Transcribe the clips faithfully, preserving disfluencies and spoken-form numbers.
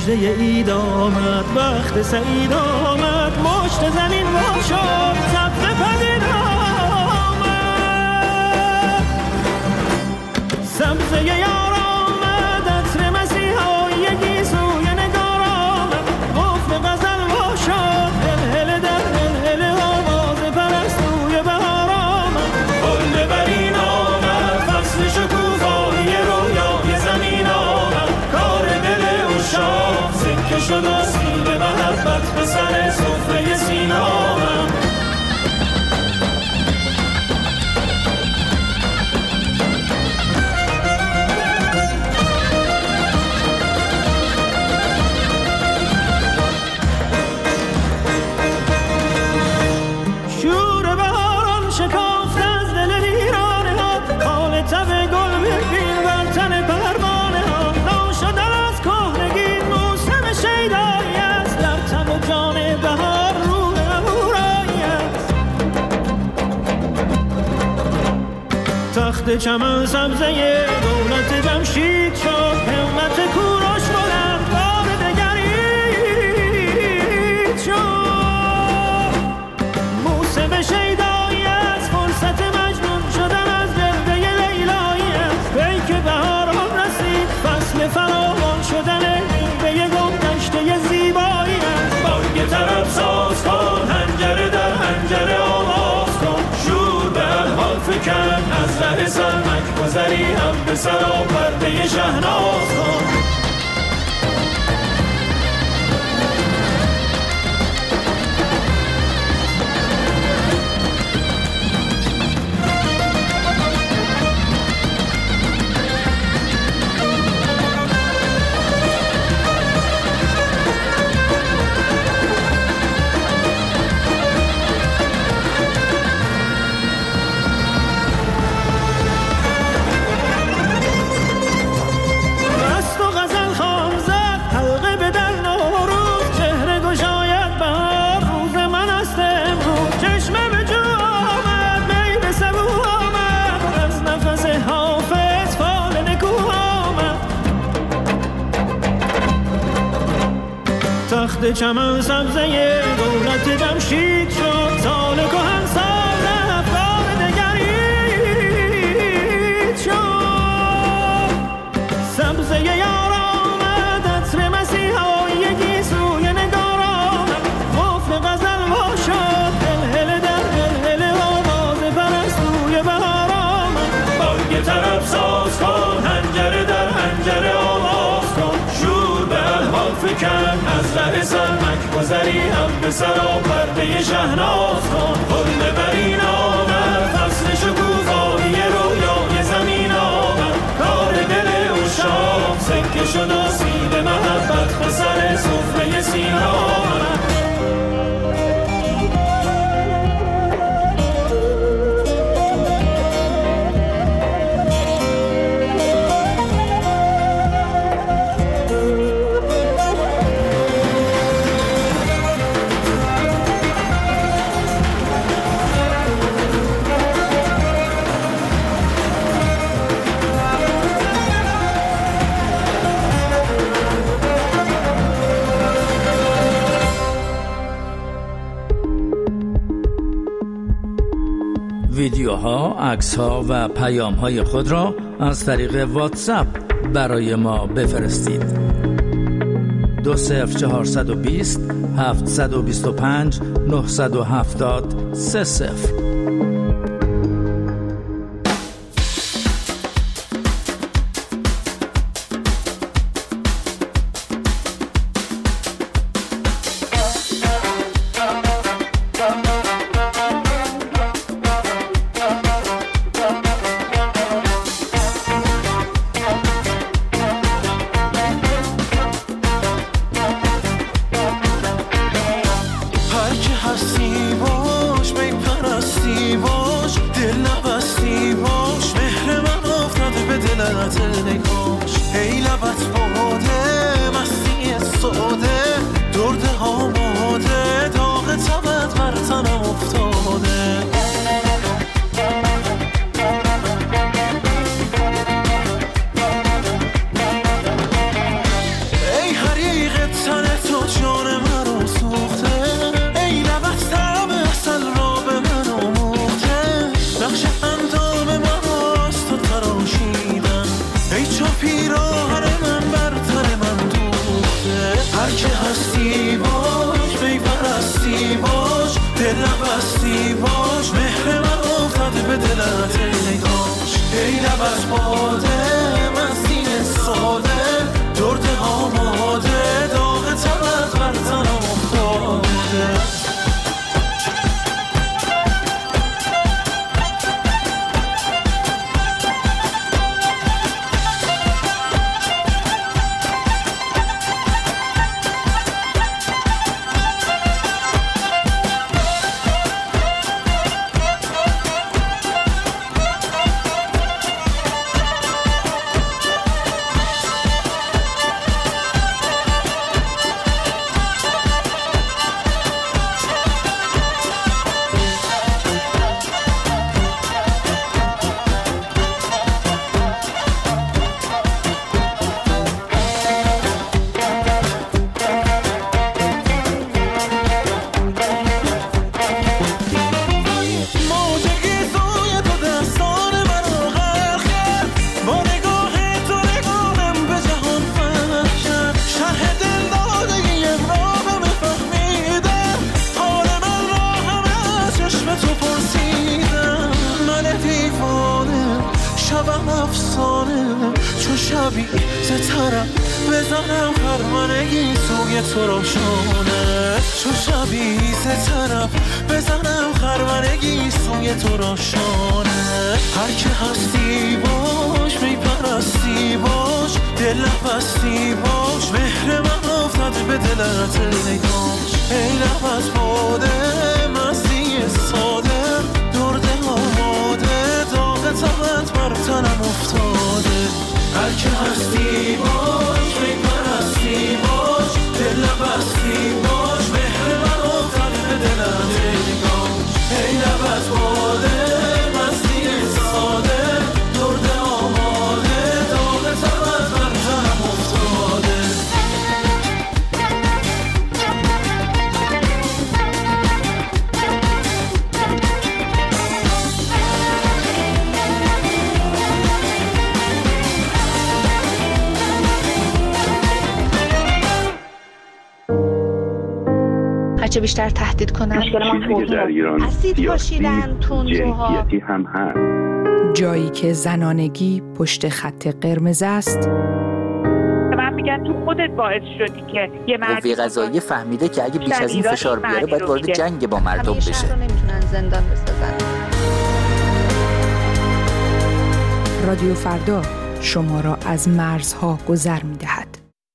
مژده اید آمد، وقت سعید آمد، مشت زمین وا شد، سبز پدید آمد، سبزه یار آمد، عطر مسیحایی گیسوی نگار آمد، قفل غزل وا شد، هلهله در هلهله آواز پرستوی بهار آمد، گل برین آمد، فصل شکوفایی رویای زمین آمد، کار دل عشاق سکه شد و سیب محبت به سر سفره سینا آمد. شور بهاران شکافت از دل ویرانه ها، حال تب گل ببین بر تن پروانه ها، ناشدن از کهنگی موسم شیدایی است، در تن و جان بهار روح امورایی است. تخت چمن سبزه دولت جمشید شد، همت کوروش بلند بار دگرید شد، موسم شیدایی است، فرصت مجنون شدن از جلوه لیلایی است، پیک بهاران رسید، فصل فراوان شدن میوه گلدشته زیبایی است. بانگ طرب ساز کن، حنجره در حنجره آواز کن، شور به الحال فکن، از ره سرمک گذری هم به سرا پرده شهناز کن. تخت چمن سبزه دولت جمشید شد، سال کهن سال افکار دگرید شد، سبزه یار آمد، عطر مسیحایی گیسوی نگار آمد، قفل غزل وا شد، هلهله در هلهله آواز پرستوی بهار آمد، بانگ طرب ساز کن، حنجره در حنجره آواز کن، شور به الحال فکن، از ره سرمک گذری هم به سرا پرده شهناز کن. گل برین آمد، فصل شکوفایی رویای زمین آمد، کار دل عشاق سکه شد و سیب محبت به سر سفره سینا آمد. ویدیوها، عکس‌ها و پیام‌های خود را از طریق واتساپ برای ما بفرستید. دو صفر چهارصد و بیست هفتصد و بیست و پنج نهصد و هفتاد سه صفر. هستی باش بپرستی شبم افسانه چو شبی سترم بزنم خرمنگی سوی تو روشانه چو شبی سترم بزنم خرمنگی سوی تو روشانه هر که هستی باش میپرستی باش دل بستی باش مهر من افتاد به دلت نگاش ای لب از باده مستی ساده درد آماده داغ تبت بر تنم افتاده هر که هستی باش میپرستی باش دل بستی باش مهر من افتاد به دلت نگاش ای لب از باده مستی ساده درد آماده داغ تبت بر تنم افتاده هرچه بیشتر تهدید کنن چیزی که در ایران سیاسی جنسیتی هم هست. جایی که زنانگی پشت خط قرمز است. من میگم تو خودت باعث شدی که یه مردی قوه قضاییه فهمیده که اگه بیش از این فشار بیاره باید وارد جنگ با مردم بشه. همه شهر رو نمیتونن زندان بسازن. رادیو فردا شما را از مرزها گذر می‌دهد.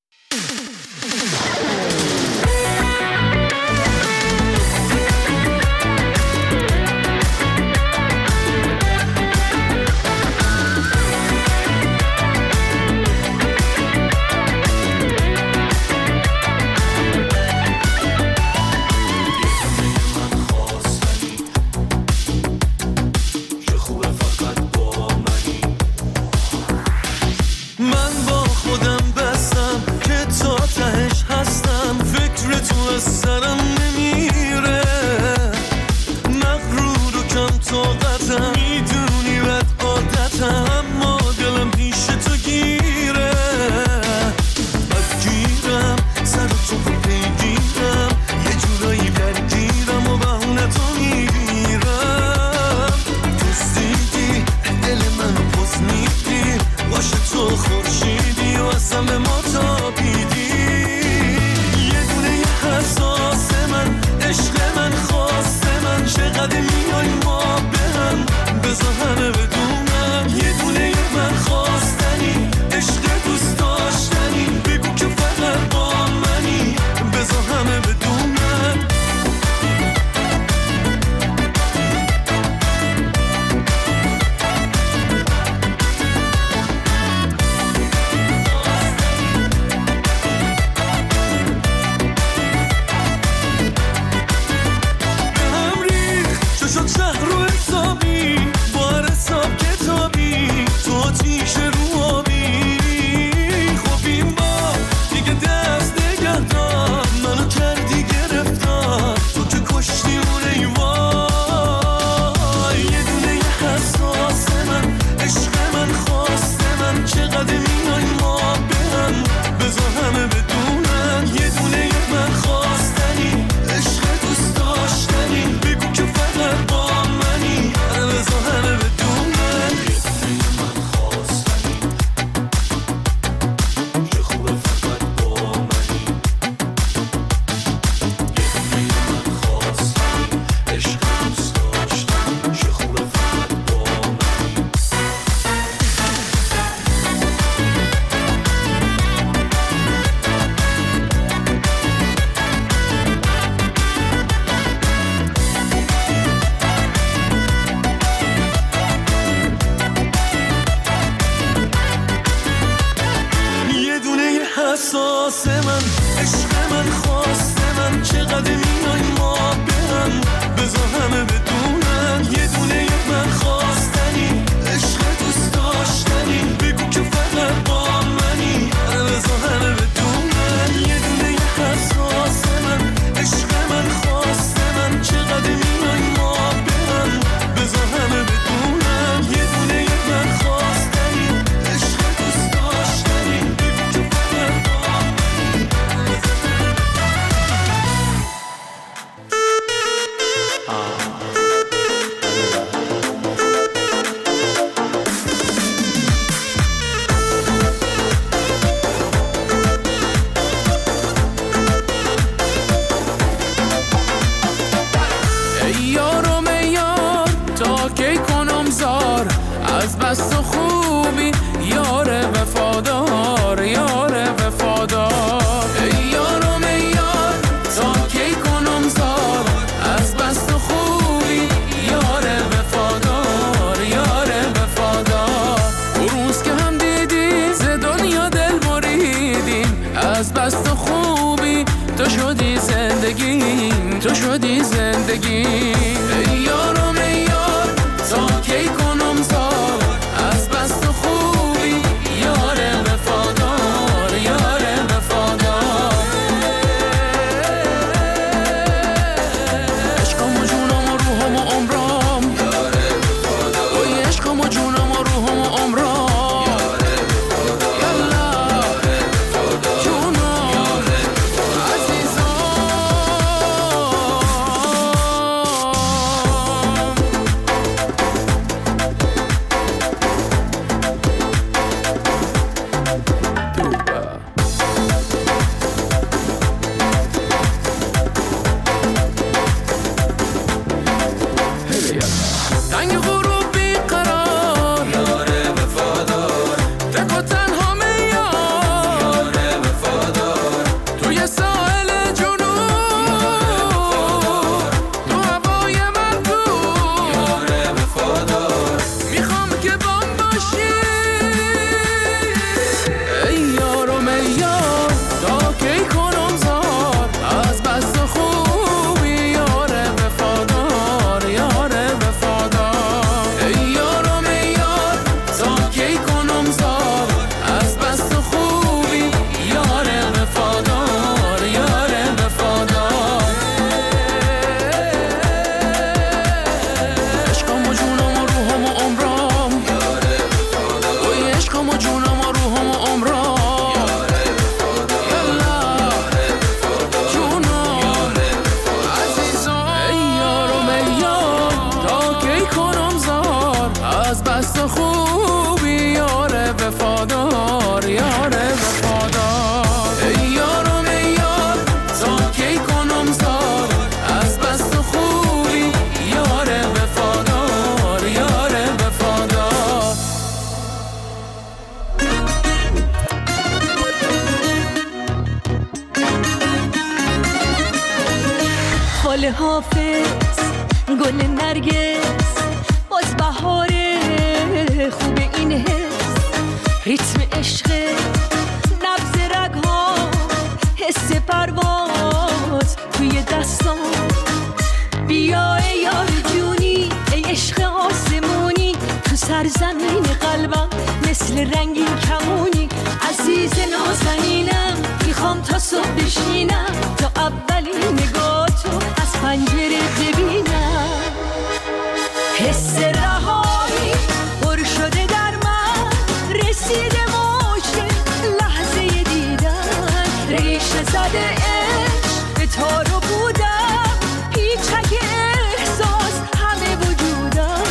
احساس من عشق من خواست من چقدر میای ما به هم بذار همه بدونن یه دونه من خواستنی عشق دوست داشتنی بگو که فقط با منی بذار همه بدونن یه دونه احساس من عشق من خواست من چقدر میای ما به هم بذار همه بدونن یه دونه من خواستنی عشق دوست داشتنی بگو که فقط با منی کی کنم زار از بس تو خوبی یار وفادار یار وفادار ای یارم ای یار تا کی کنم زار از بس تو خوبی یار وفادار یار وفادار اون روز که هم دیدی ز دنیا دل بریدیم از بس تو خوبی تو شدی زندگیم تو شدی زندگیم ای یارم ای یار تا کی کنم زار از بس تو خوبی یار وفادار یار وفادار عشقم و جونم و روحم و عمرم یار وفادار اوی عشقم و جونم و روحم و عمرم یار وفادار یالا جونم عزیزم تنگ غروب بیقرار یار وفادار تک و تنها میار یار وفادار توی ساحل جنوب تو هوای مردود یار وفادار میخوام که بام باشی ای یارم ای یار تا کی کنم زار از بس تو خوبی یار وفادار یار وفادار ای یارم ای یار تا کی کنم زار از بس تو خوبی یار وفادار یار وفادار عشقم و جونم و روحم و عمرم یار وفادار اوی عشقم و جونم و روحم و عمرم یار وفادار یالا جونم عزیزم ای یارم ای یار تا کی کنم زار از بس تو خوبی یار وفادار یار وفادار ای یارم ای یار تا کی کنم زار از بس تو خوبی یار وفادار یار وفادار خاله حافظ گل نرگس باز بهاره خوب این حس ریتم عشق نبض رگها حس پرواز توی دستان بیا ای یار جونی ای عشق آسمونی تو سرزمین قلبم مثل رنگین کمونی عزیز نازنینم میخوام تا صبح بشینم تا اولین نگاه تو از پنجره ببینم حس رهایی پر شده در من رسیده موج لحظه دیدن ریشه زده عشق به تارو بودم پیچک احساس همه وجودم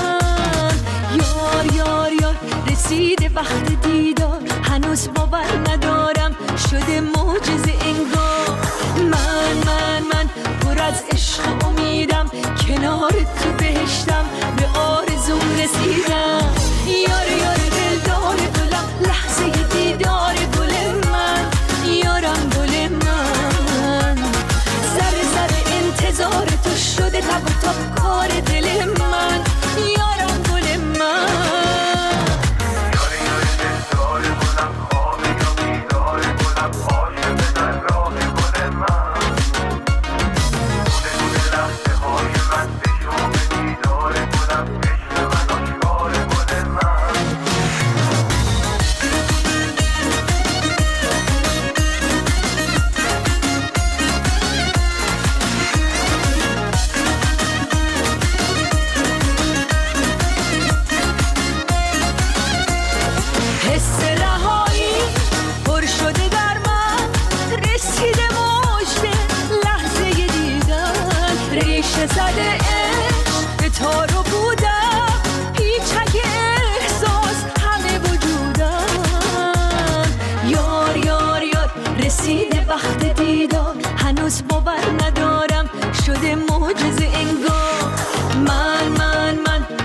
یار یار یار رسیده وقت دیدار هنوز باور ندارم شده معجزه انگار من من من پر از عشق امیدم کنار تو بهشتم به آرزوم رسیدم یار یار دلدار گلم لحظه دیدار گل من یارم گل من ذره ذره انتظار تو شده تب و تاب کار دل من یارم گل من رسیده وقت دیدار هنوز باور ندارم شده معجزه انگار من من من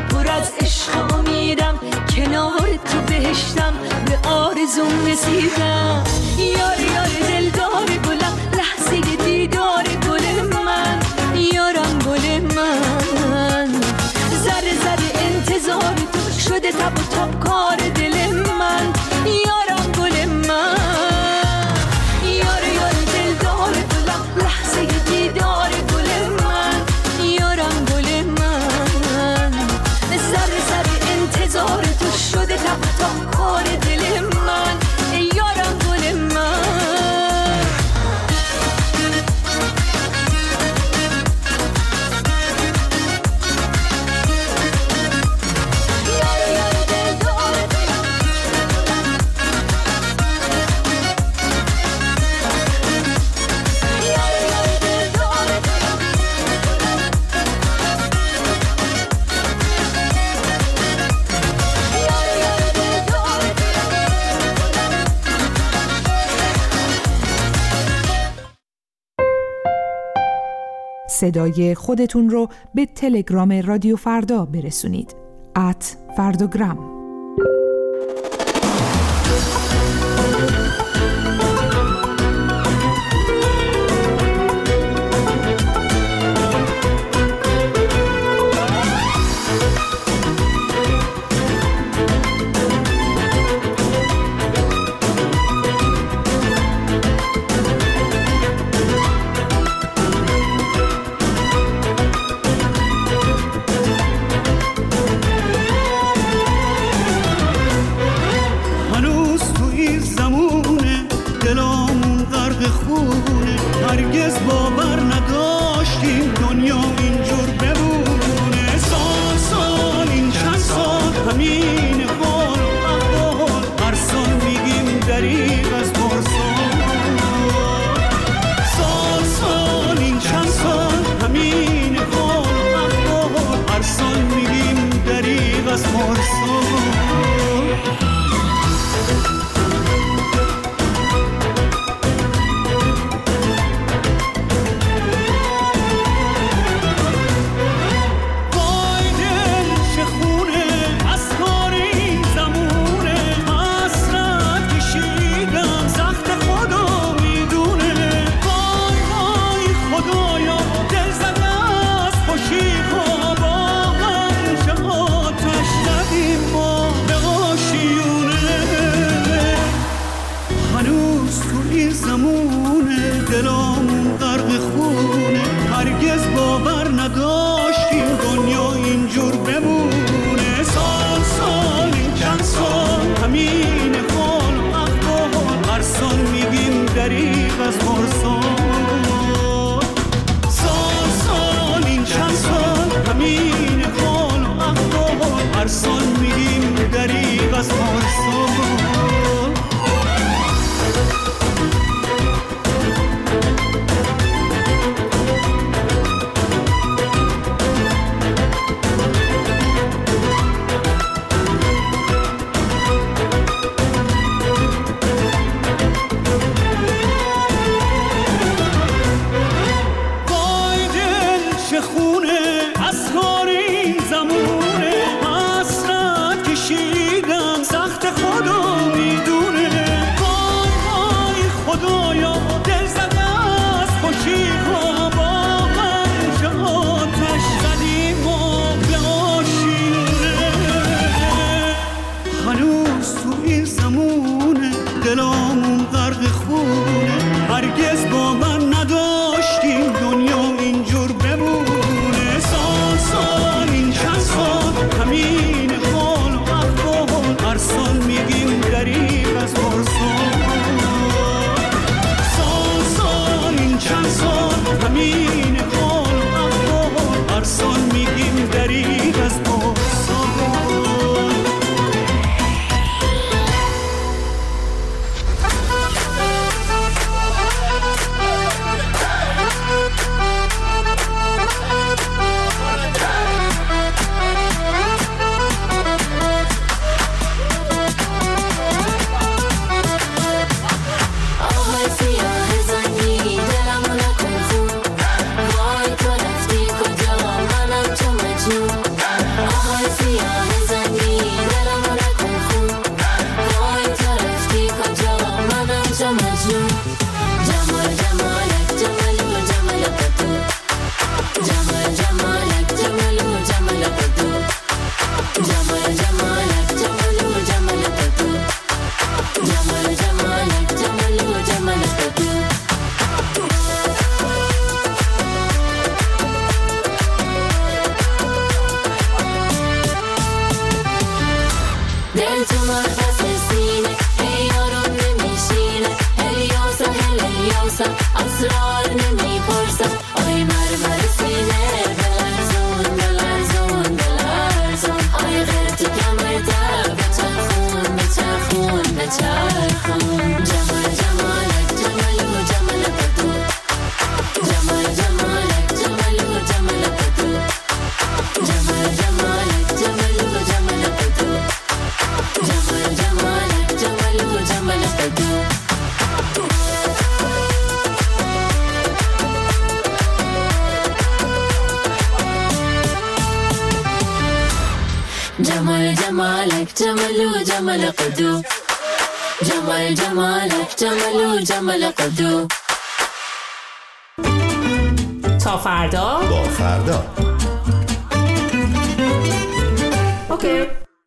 آرزوم رسیدم. یار یار دلدار گلم، لحظه دیدار گل من، یارم گل من. ذره ذره انتظار تو شده تب و تاب کار دل من، یارم گل من. یار یار دلدار گلم، لحظه دیدار گل من، یارم گل من. ذره ذره انتظار تو شده تب و تاب کار دل من، یارم گل من. صدای خودتون رو به تلگرام رادیو فردا برسونید. ات فردوگرام. زمونه حسرت کشیدم، سخت خودو می دل تو مرکز سینه ای یارم نمیشینه الیاسم الیاسم اسرار نمیپرسم آی مرمر سینه بلرزون بلرزون بلرزون آی غیر تو کمرده بچرخون بچرخون بچرخون جمال جمالک جمالو جمال بدو جمال جمالک جمالو جمال بدو جمال جمالک جمالو جمال بدو جمال جمالک جمالو جمال بدو جمال جمالك جمالو جمال قدو جمال جمالك جمالو جمال قدو تا فردا با فردا اوکی.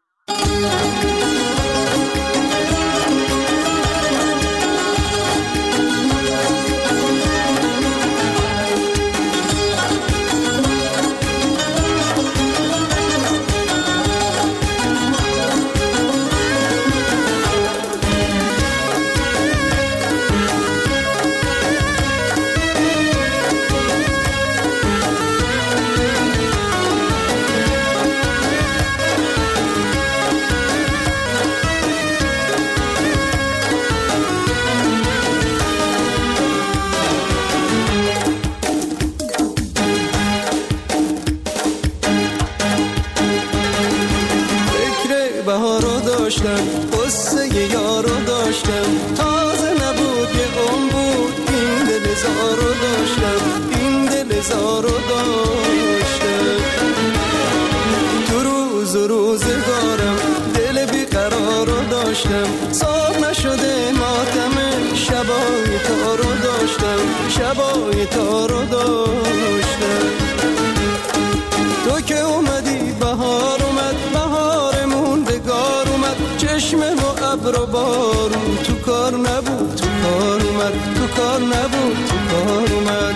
قصه یارو داشتم تازه نبود یه اون بود این دل زارو داشتم این دل زارو داشتم تو روز و روزگارم دل بیقرارو داشتم صاف نشده ماتم شبای تا رو داشتم شبای تا رو داشتم تو که اومدی بهار اومد بهارمون بگار اومد چشمه و ابر و بارون تو کار نبود تو کار اومد تو کار نبود تو کار اومد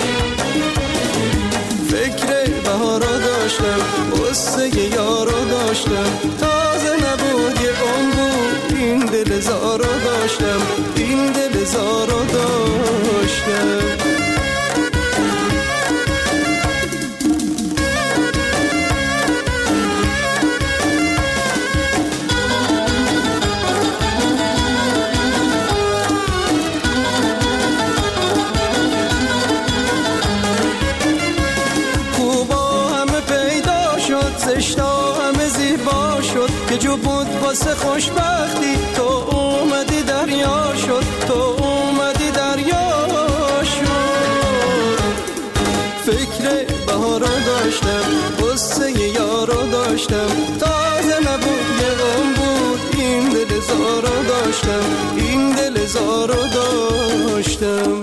فکر بهارا داشتم قصه یارو داشتم تازه نبود یه اون بود این دل زارو داشتم این دل زارو داشتم زشتا همه زیبا شد که جو بود واسه خوشبختی تو اومدی دریا شد تو اومدی دریا شد فکر بهارا داشتم قصه یارو داشتم تازه نبود یه غم بود این دل زارو داشتم این دل زارو داشتم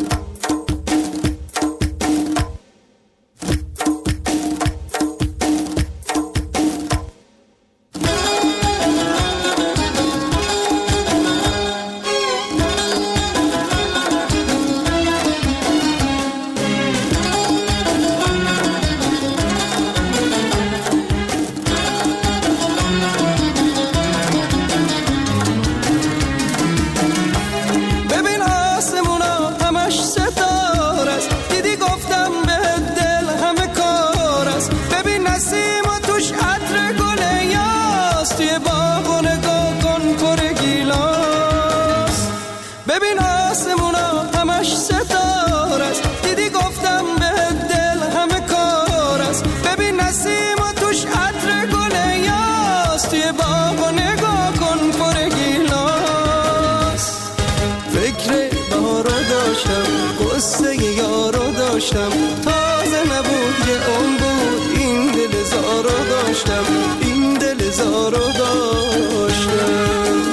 تازه نبود یه اون بود این دل زارو داشتم این دل زارو داشتم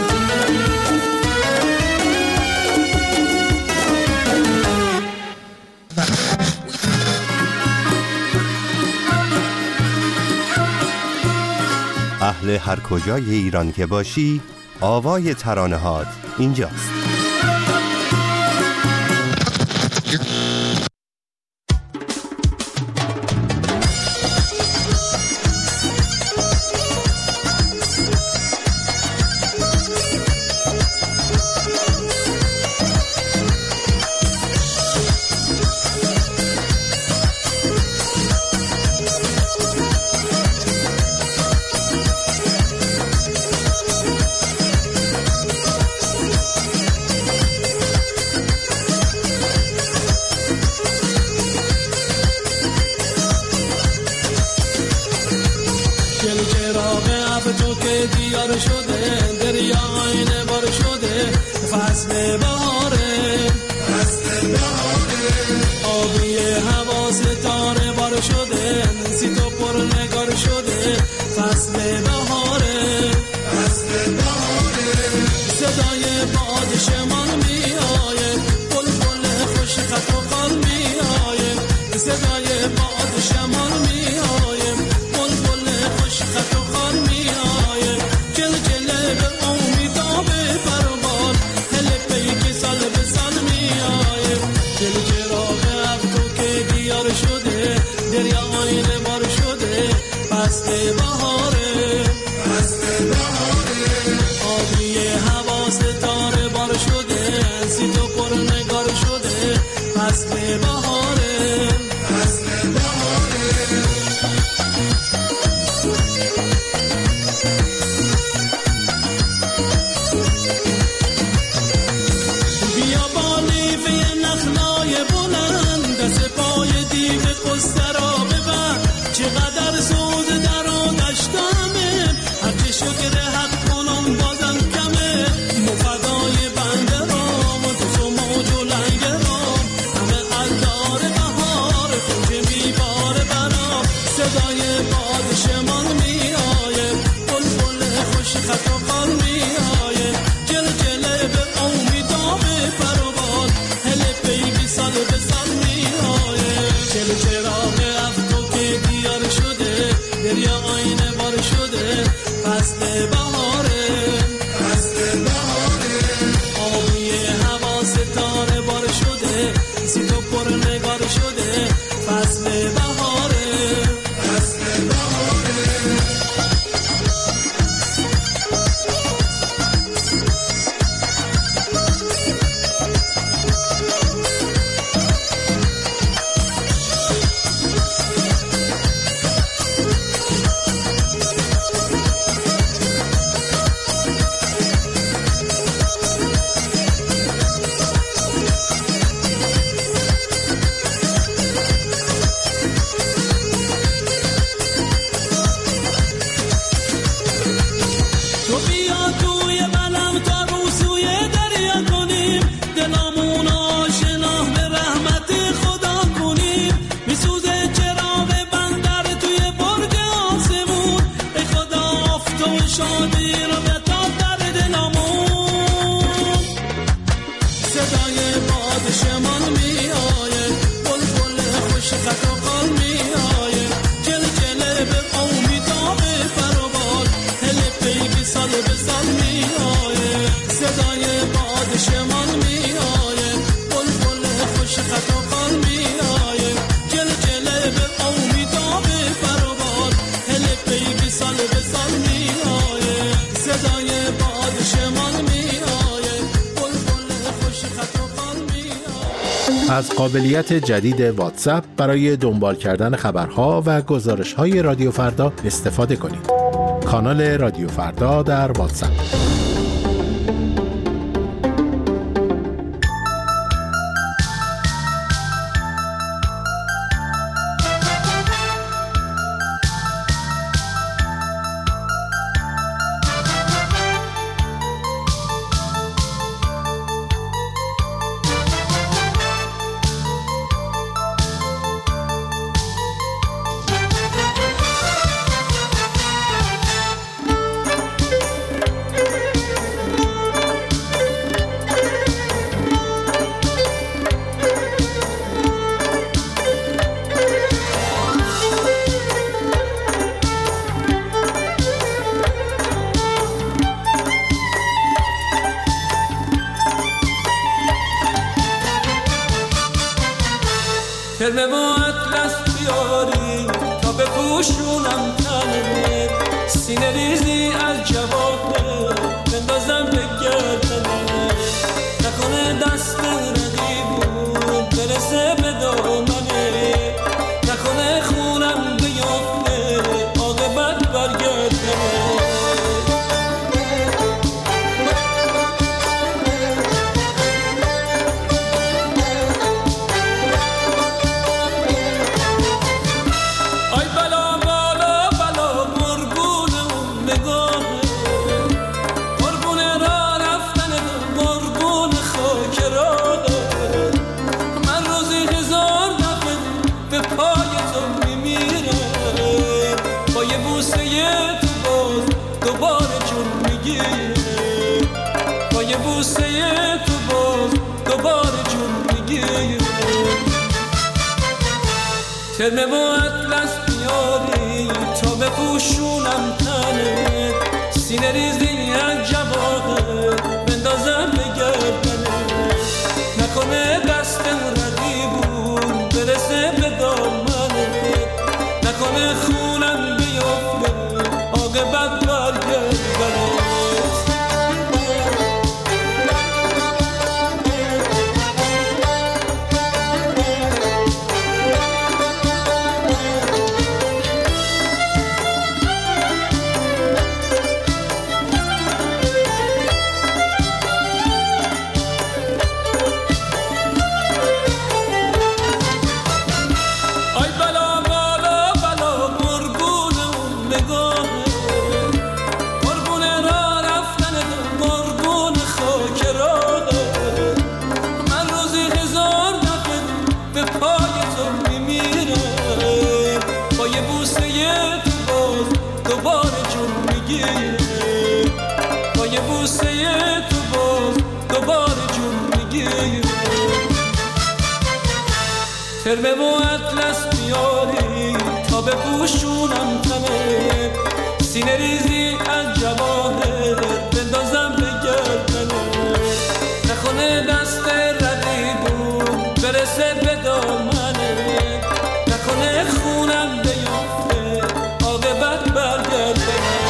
اهل هر کجای ایران که باشی آوای ترانه‌هات اینجاست. تو که دیار شده دریا آینه بار شده فصل بهاره فصل بهاره آبی هوا ستاره بار شده سی تو پر نگار شده فصل بهاره فصل بهاره صدای باد شمال میآیه بلبل خوش خط و خال میآیه صدای باد شمال میآیه بلبل خوش خط و خال میآیه جل جل به امیداب پروبال هل پیک سال به سال میآیه جل چراغ ابرو که دیار شده دریا آینه بار شده فصل بهاره فصل بهاره آبی هوا ستاره بار شده سی تو پر نگار شده فصل بهاره فصل بهاره بیا با لیفه نخلای بلند دست پای دیو قصه را ببر چقدر سوز در آتشتمه هرچه شکر حق کنم بازم کمه مفدای بنده رام و تو و موج و لنگ رام همه الدار بهار کنج میبار برام صدای باد شمال میآیه بلبل خوش خط و خال میآیه جل جله به امیداب پروبال هل پیگی سال به سال میآیه چل چراغ افکو که دیار شده دریا آینه بار شده فصل بهاره فصل بهاره آبی هوا ستاره بار شده سی تو پر نگار شده فصل بهاره فصل بهاره تو بیا توی بلم تا رو سوی دریا کنیم دلامون آشنا به رحمت خدا کنیم میسوزه چراغ بندر توی برج آسمون ای خدا افت و شادی رو بتاب در دلامون صدای باد شمال میآیه بلبل خوش خط و خال میآیه جل جله به امیداب پروبال هل پیگی سال به سال میآیه صدای باد شمال میآیه بلبل خوش خط و خال میآیه جل جله به امیداب پروبال هل پیگی سال به سال میآیه صدای باد شمال میآیه بلبل خوش خط و خال میآیه. از قابلیت جدید واتساپ برای دنبال کردن خبرها و گزارش‌های رادیو فردا استفاده کنید. کانال رادیو فردا در واتساپ. کرمه و اطلس بیاری تا بپوشونم تنه سینه ریزی از جواهر بندازم به گردنه نکنه دست رقیبون برسه به دامنه نکنه خونم بیافته عاقبت برگردنه ای بلا بالا بلا مرگون اون نگاه میگیره با یه بوسه تو باز دوباره جون میگیره ترمه و اطلس بیاری تا بپوشونم تنه سینه ریزی از جواهر بندازم به گردنه نکنه دستم رقیبون برسه به دامنه نکنه خونم بیفته عاقبت برگردنه ترمه و اطلس بیاری تا بپوشونم تنه سینه ریزی از جواهر بندازم به گردنه نکنه دست رقیبون برسه به دامنه نکنه خونم بیفته عاقبت برگردنه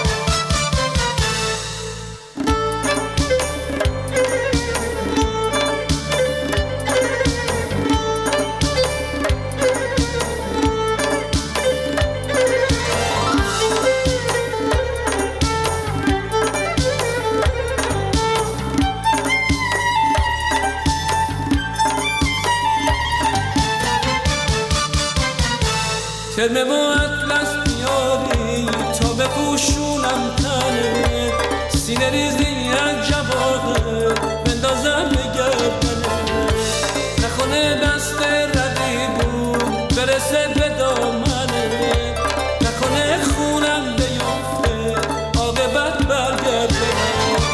ترمه و اطلس بیاری تا بپوشونم تنه سینه ریزی از جواهر بندازم به گردنه نکنه دست رقیبون برسه به دامنه نکنه خونم بیفته عاقبت برگردنه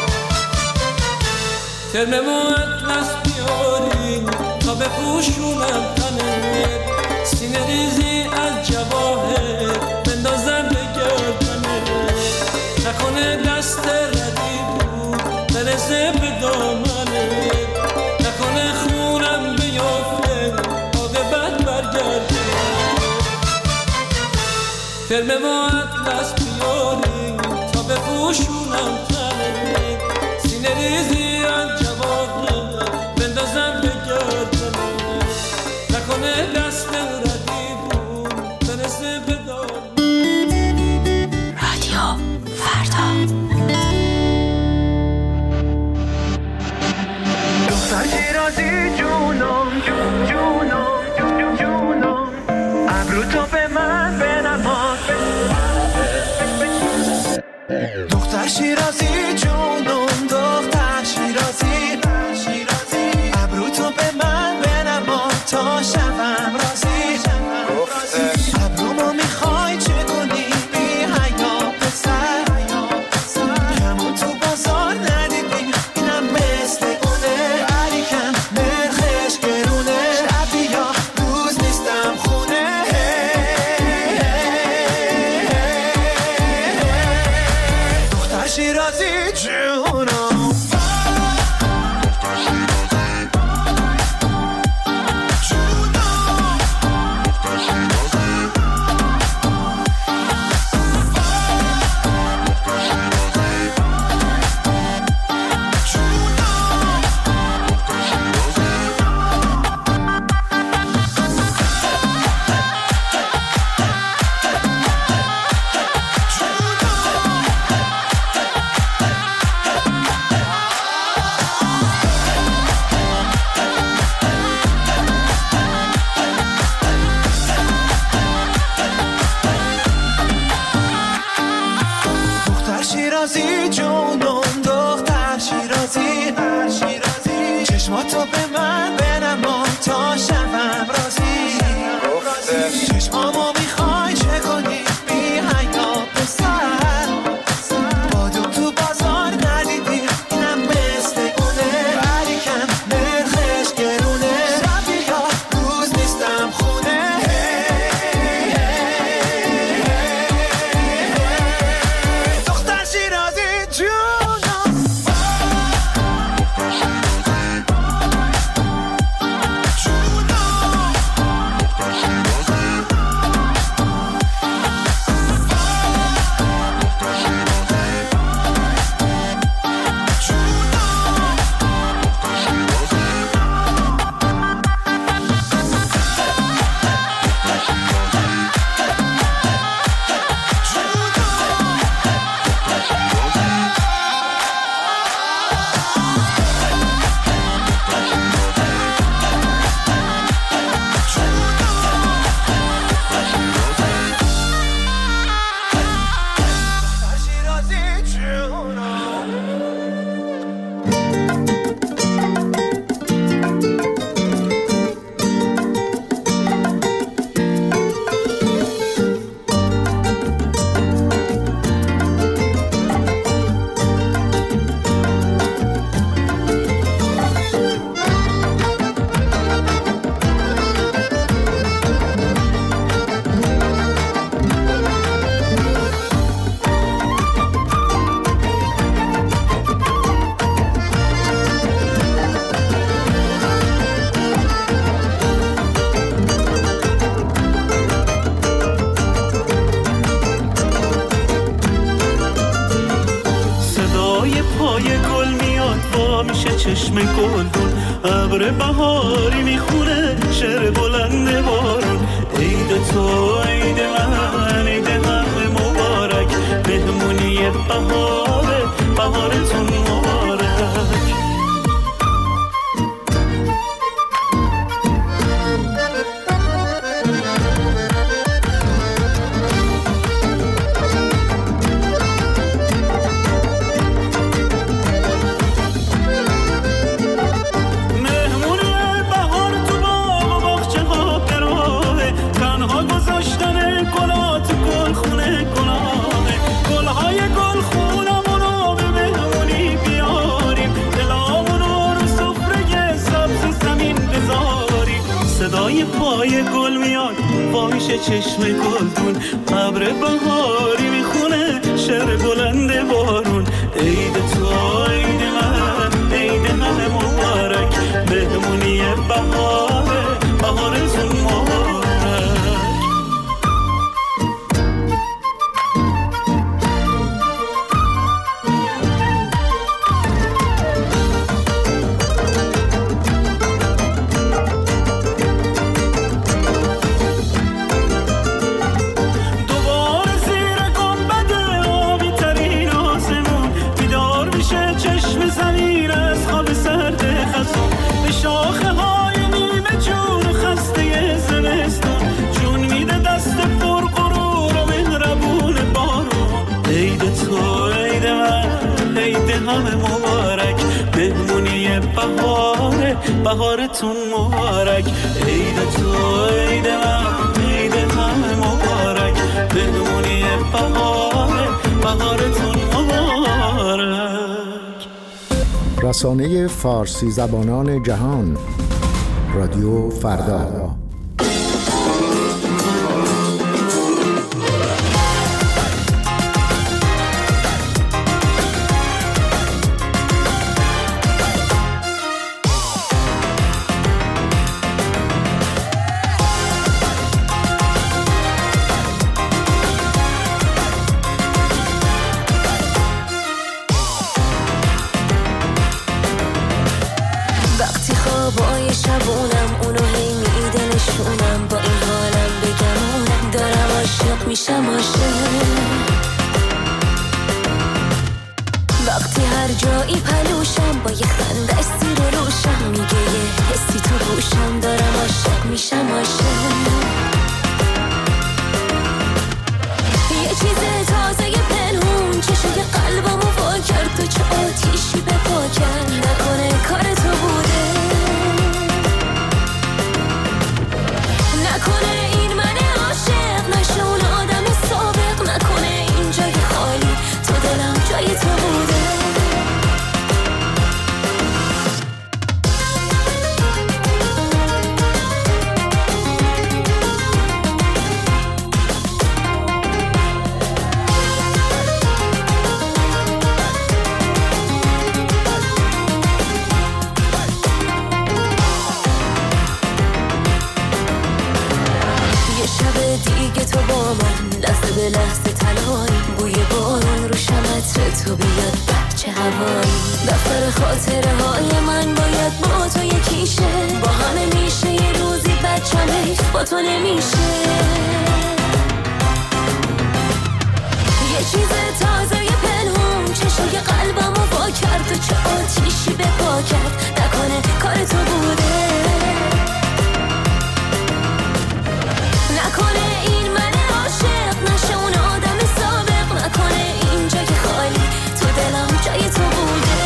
ترمه و اطلس بیاری تا بپوشونم تنه سینه ریزی از جواهر بندازم به گردنه نکنه دست رقیبون برسه به دامنه نکنه خونم بیفته عاقبت برگردنه ترمه و اطلس بیاری تا بپوشونم تنه سینه ریزی از جواهر بندازم به گردنه نکنه دست رقیبون برسه به دامنه رادیو فردا دختر شیرازی جونم جون جونم جون جونم ابرو تو به من بنما دختر شیرازی جونم دختر شیرازی ابرو تو به من بنما تا شبم رازی ابرومو میخوای چه کنی بی حیا پسر کمون تو بازار ندیدی اینم مثل اونه علیکم نرخش گرونه شب یا روز نیستم خونه دختر شیرازی جونم شیرازی جونم دختر شیرازی چشماتو به من بنما تا شبم رازی چشمامو میخوای چه کنی بی حیا پسر بادم تو بازار پای گل میاد وا میشه چشم گلدون، ابر بهاری میخونه شعر بلند بارون. عید تو عید من عید همه مبارک، مهمونی بهاره بهارتون مبارک. پای گل میاد وامیشه چشم گلدون، ابر بهاری میخونه شعر بلند بارون. عید تو عید من عید همه مبارک، مهمونی بهاره بهارتون مبارک. همه مبارک، مهمونی بهاره بهارتون مبارک. عید تو عید من عید همه مبارک، مهمونی بهاره بهارتون مبارک. رسانه فارسی زبانان جهان، رادیو فردا. میشم عاشق وقتی هر جایی پلوشم، با یه خنده سیر و روشم، میگه یه حسی تو گوشم، دارم عاشق میشم عاشق. یه چیز تازه پنهون چشای قلبمو وا کرد، تو چه آتیشی به پا کرد، نکنه کار تو بوده، نکنه این من عاشق نشه اون آدم سابق، نکنه این جای خالی تو دلم جای تو بوده. تو با من لحظه به لحظه تلایی، بوی بارون رو شمتر تو بیاد بچه هوایی، دفتر خاطره های من باید با تو یکیشه، با همه میشه یه روزی بچم حیف با تو نمیشه. یه چیز تازه پنهون چشای قلبمو وا کرد، و چه آتیشی به پا کرد، نکنه کار تو بوده، نکنه این من عاشق نشه اون آدم سابق، نکنه این جای خالی تو دلم جای تو بوده.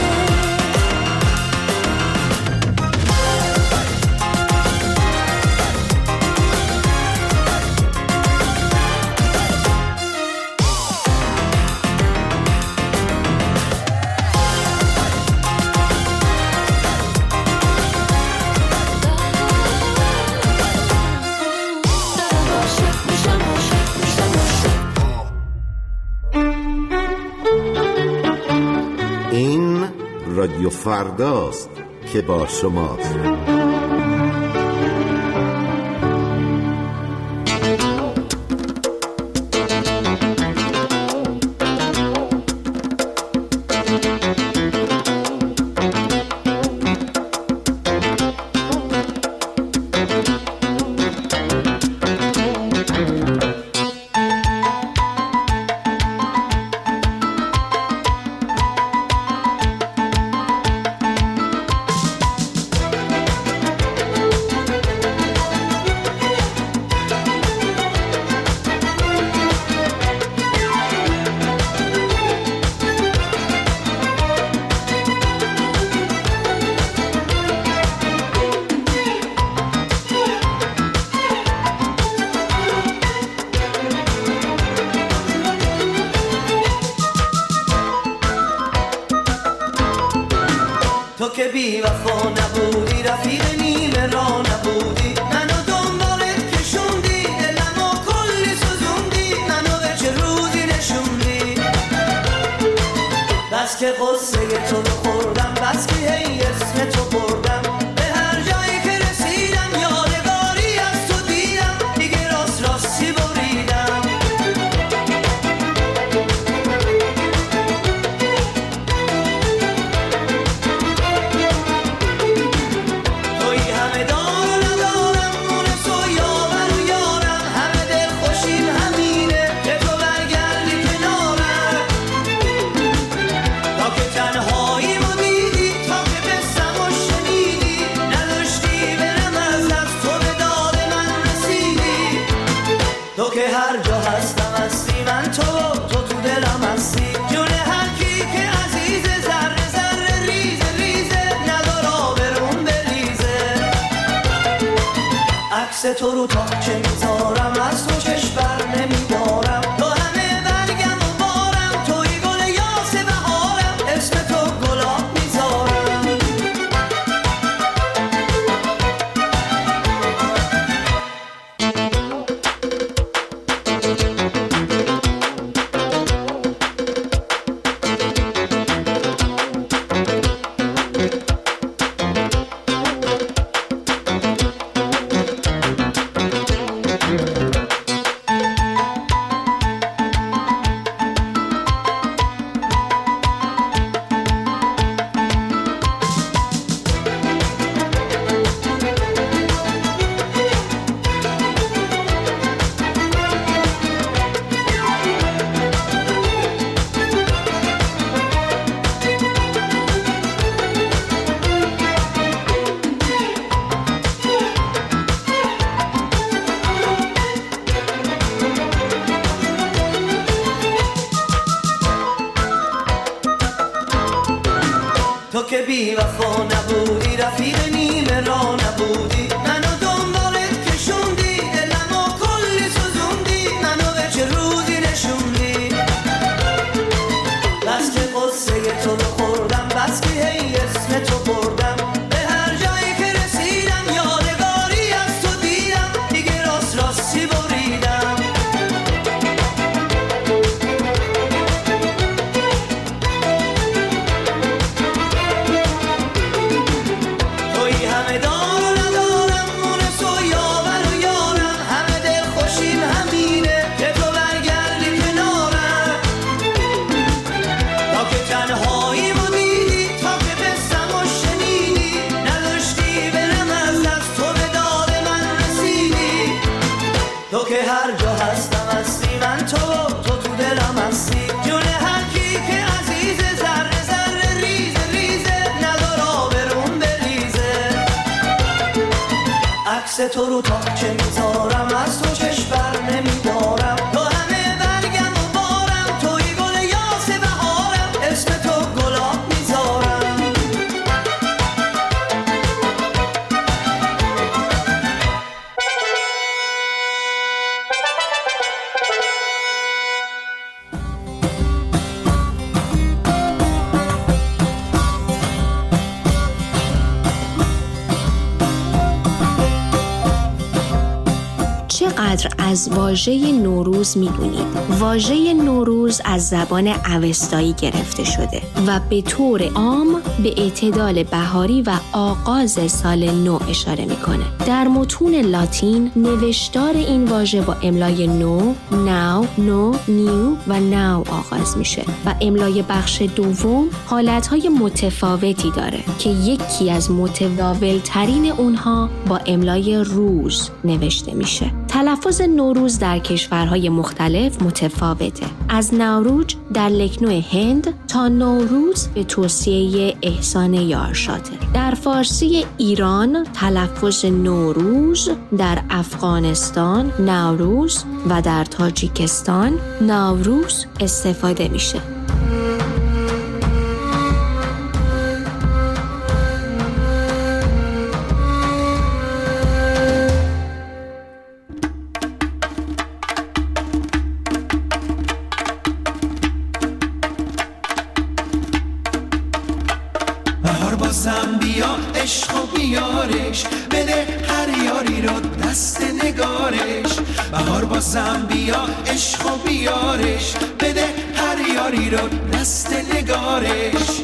رادیو فرداست که با شماست. که بی وفا نبودی، رفیق نیمه را نبودی، منو دنبالت کشوندی، دلمو کلی سوزوندی، منو به چه روزی نشوندی. بس که قصه تو رو خوردم، بس که هی اسم تو بردم، به هر جایی که رسیدم یادگاری از تو دیدم، دیگه راست راستی بریدم. توی همه دار و ندارم، مونس و یاور و یارم، همه دل خوشیم همینه که تو برگردی کنارم. تا که تنهایی ما دیدی، تا که بستم و شنیدی، نداشتی برم از دست، تو به داد من رسیدی. تو که هر جا هستم هستی، من تو تو تو دلم هستی، جون هر کی که عزیزه، ذره ذره ریزه ریزه، ندار آبرون بریزه. عکس تو رو تا چه میذارم، از تو چشم بر نمیدارم، تو همه برگم و بارم، توی گل یاس بهارم، اسم تو گلاب میذارم. تو که بی وفا نبودی، رفیق نیمه را نبودی، منو دنبالت کشوندی، دلمو کلی سوزوندی، منو به چه روزی نشوندی. بس که قصه تو رو خوردم، بس که هی اسم تو بردم، به هر جایی که رسیدم یادگاری از تو دیدم، دیگه راست راستی بریدم. توی همه دار و ندارم، مونس و یاور و یارم، همه دل خوشیم همینه که تو برگردی کنارم. تا که تنهایی ما دیدی، تا که بستم و شنیدی، نداشتی برم از دست، تو به داد من رسیدی. تو که هر جا هستم هستی، من تو تو تو دلم هستی، جون هر کی که عزیزه، ذره ذره ریزه ریزه، ندار آبرون بریزه. عکس تو رو تا چه میذارم، از تو چشم بر نمیدارم، تو همه برگم و بارم، توی گل یاس بهارم، اسم تو گلاب میذارم. چقدر از واژه نوروز میدونید؟ واژه نوروز از زبان اوستایی گرفته شده و به طور عام به اعتدال بهاری و آغاز سال نو اشاره میکنه. در متون لاتین نوشتار این واژه با املای نو، ناو، نو، نیو و ناو آغاز میشه و املای بخش دوم حالتهای متفاوتی داره که یکی از متداول ترین اونها با املای روز نوشته میشه. تلفظ نوروز در کشورهای مختلف متفاوته. از نوروز در لکنو هند تا نوروز به توصیه احسان یارشاته. در فارسی ایران تلفظ نوروز، در افغانستان نوروز و در تاجیکستان نوروز استفاده میشه. بازم بیا عشق و بیارش، بده هر یاری رو دست نگارش. بهار بازم بیا عشق و بیارش، بده هر یاری رو دست نگارش.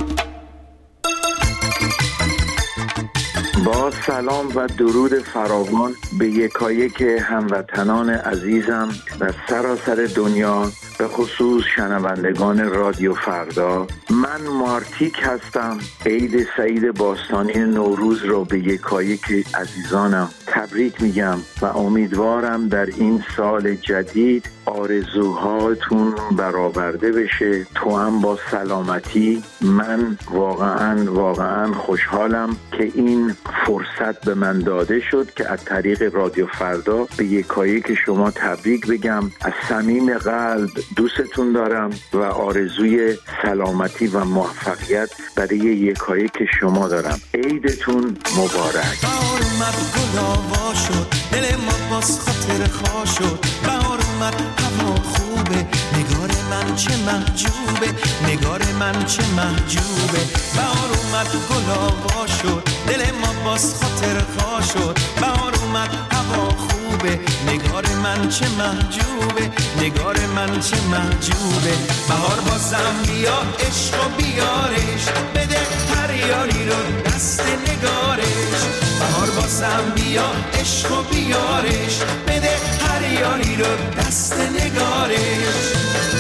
با سلام و درود فراوان به یکایک هموطنان عزیزم در سراسر دنیا، به خصوص شنوندگان رادیو فردا. من مارتیک هستم. عید سعید باستانی نوروز را به یکایک عزیزانم تبریک میگم و امیدوارم در این سال جدید آرزوهاتون برآورده بشه، تو هم با سلامتی. من واقعا واقعا خوشحالم که این فرصت به من داده شد که از طریق رادیو فردا به یکایک شما تبریک بگم. از صمیم قلب دوستتون دارم و آرزوی سلامتی و موفقیت برای یکایک شما دارم. عیدتون مبارک. بهار اومد گل آوا شد، دل ما باز خاطر خوا شد. بهار اومد هوا خوبه، نگار من چه محجوبه، نگار من چه محجوبه. بهار اومد گل آوا شد، دل ما باز خاطر خوا شد. بهار اومد هوا خوبه، نگار من چه محجوبه، نگار من چه محجوبه. بهار بازم بیا عشق و بیارش، بده هر یاری رو دست نگارش. بهار بازم بیا عشق و بیارش، بده هر یاری رو دست نگارش.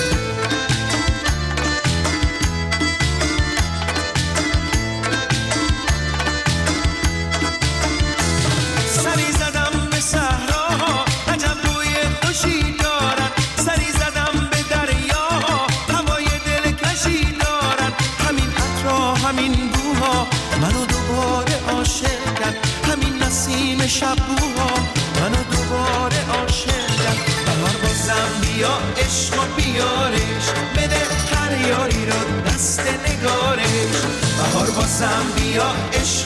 سری زدم به صحراها، عجب بوی خوشی دارن. سری زدم به دریا، هوای دلکشی دارن. همین عطرها همین بوها منو دوباره عاشق کرد. همین نسیم شبوها منو دوباره عاشق کرد. بهار بازم بیا عشق و بیارش، بده هر یاری رو دست نگارش. بهار بازم بیا عشق